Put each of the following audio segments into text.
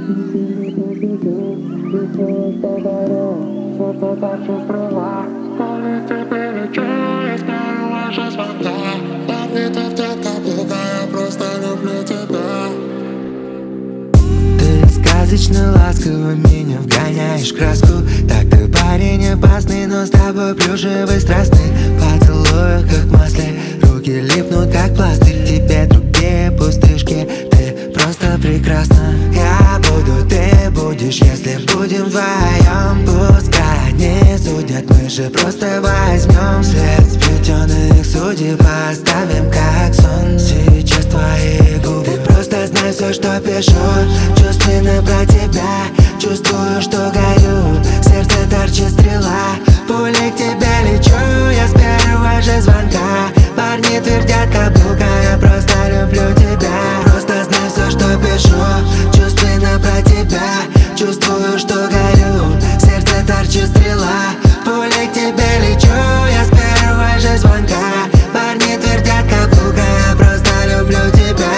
Сказочно ласково меня вгоняешь в краску. Так ты парень опасный, но с тобой плюшевый страстный. В поцелуях как в масле, руки липнут как пластырь. Тебе другие пустышки, ты просто прекрасна. Я буду, ты будешь, если будем вдвоем. Пускай не судят, мы же просто возьмем след сплетенных судеб, поставим как сон. Сейчас твои губы, ты просто знай все, что пишу. Чувственно про тебя, чувствую, что горю. В сердце торчит стрела, пулей к тебе лечу. Я с первого же звонка, парни твердят каблука. Я просто люблю тебя, просто знай все, что пишу. Чувственно про тебя, чувствую, что горю. В сердце торчит стрела, пулей к тебе лечу. Я с первого же звонка, парни твердят каблука. Я просто люблю тебя.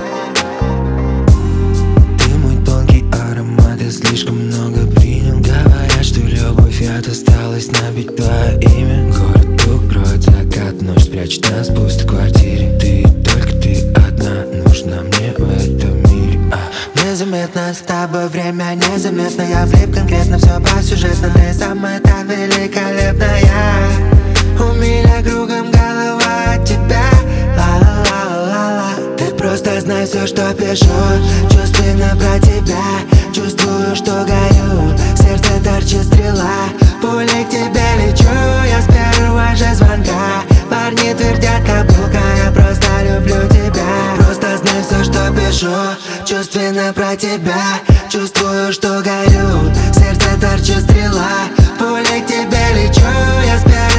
Слишком много принял, говорят, что любовь от осталось набить твое имя. Город укроет закат, ночь спрячет нас в пустой квартире. Только ты одна нужна мне в этом мире. Незаметно с тобой время незаметно. Я влип конкретно, все посюжетно. Ты самая-то великолепная. У меня кругом голова от тебя. Ла-ла-ла-ла-ла. Ты просто знай все, что пишу. Чувственно про тебя, чувствую, что горю. В сердце торчит стрела, пулей к тебе лечу. Я с первого же звонка, парни твердят каблука. Я просто люблю тебя, просто знай все, что пишу. Чувственно про тебя, чувствую, что горю. В сердце торчит стрела, пулей к тебе лечу. Я с первого